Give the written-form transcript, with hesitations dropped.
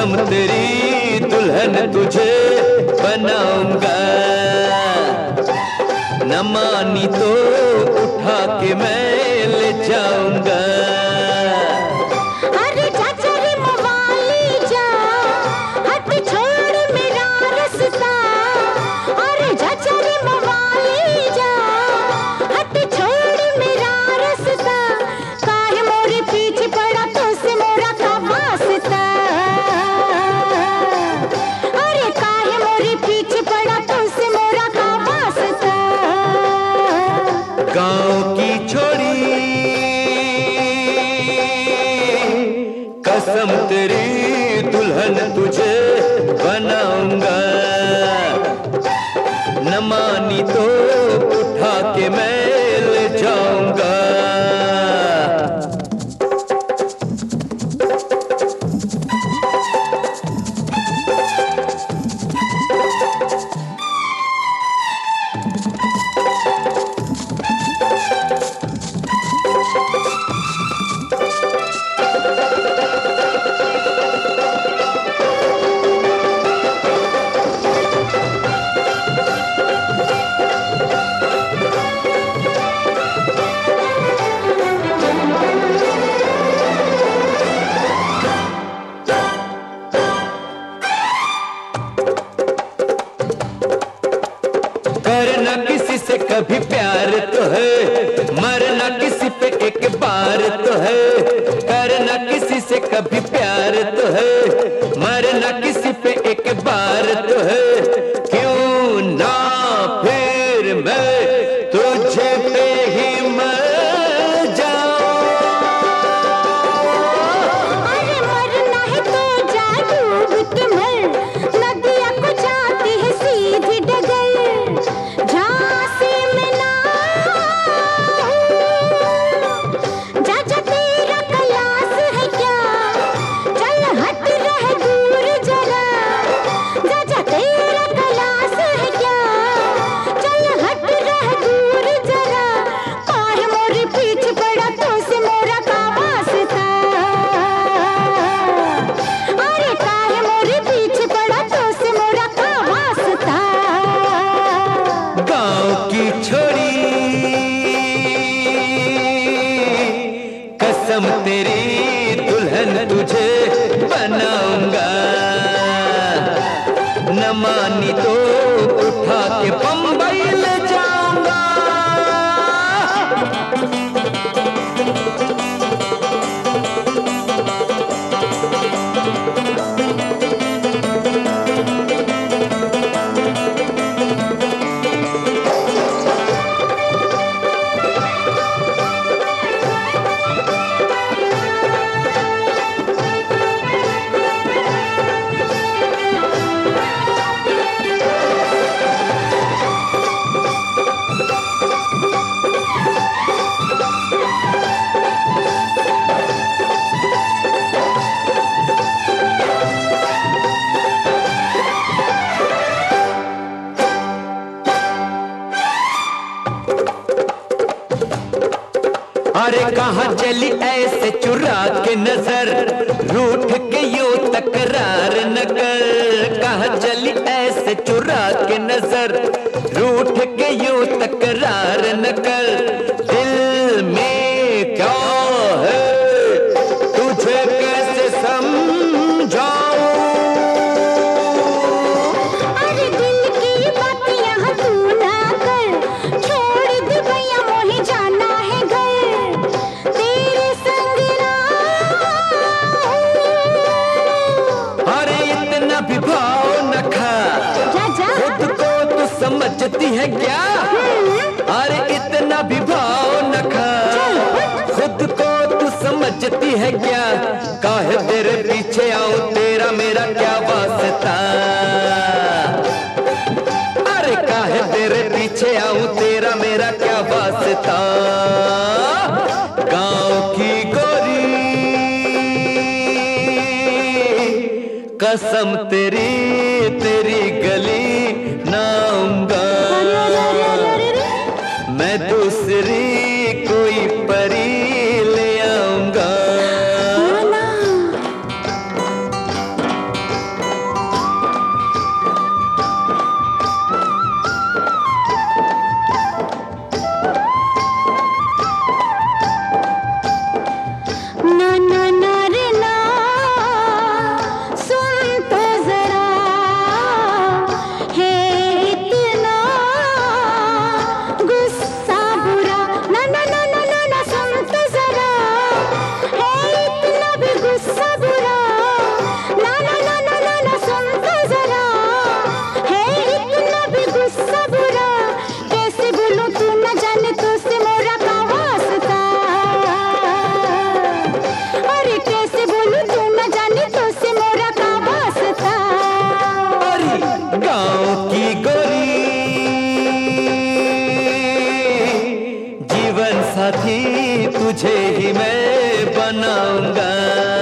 कसम तेरी दुल्हन तुझे बनाऊंगा, न मानी तो उठा के मैं ले जाऊंगा। अरे चाचा रे मवाली जा, हट छोड़ मेरा रास्ता। अरे चाचा रे मवाली जा, हट छोड़ मेरा रास्ता। काहे मोरे पीछे पड़ा तो से मोरा का वास्ता। अरे काहे मोरे पीछे पड़ा तो से मोरा का वास्ता। गाँव की छोड़ी कसम तेरी दुल्हन तुझे बनाऊंगा, न मानी तो उठा के मैं ले जाऊंगा। करना किसी से कभी प्यार तो है, मरना किसी पे एक बार तो है। करना किसी से कभी प्यार तो है, मरना किसी पे एक बार तो है। क्यों ना फिर मैं तुझे पे ही मर जाऊं। अरे मरना है तो जा डूब के मर, नदिया को जाती है सीधी डगर। झांसी में ना जा जा तेरा कलास है क्या, चल हट रह दूर जरा। जा जा तेरा कलास है क्या, चल हट रह दूर जरा। काहे मोरे पीछे पड़ा तो से मोरा का वास्ता। अरे काहे मोरे पीछे पड़ा तो से मोरा का वास्ता। गाँव की छोड़ी कसम तेरी दुल्हन तुझे बनाऊंगा, न मानी तो उठा के बम्बई ले जाऊंगा। अरे कहाँ चली ऐसे चुरा के नजर, रूठ के यूं तकरार न कर। कहाँ चली ऐसे चुरा के नजर, रूठ के यूं तकरार न कर। दिल में क्या है तुझे कैसे समझाऊं। अरे दिल की बात यहाँ तू ना कर, छोड़ दे भैया मोहे जाना है घर। तेरे संग अरे इतना भी भाव न खा, जा जा। खुद को तू समझती है क्या। अरे इतना भी भाव न खा, खुद को तू समझती है क्या। काहे तेरे पीछे आऊं, तेरा मेरा क्या वास्ता। अरे काहे तेरे पीछे आऊं, तेरा मेरा क्या वास्ता। गाँव की गोरी कसम तेरी तेरी गली ना आऊंगा। मैं दूसरी कोई परी ले आऊंगा। तुझे ही मैं बनाऊंगा।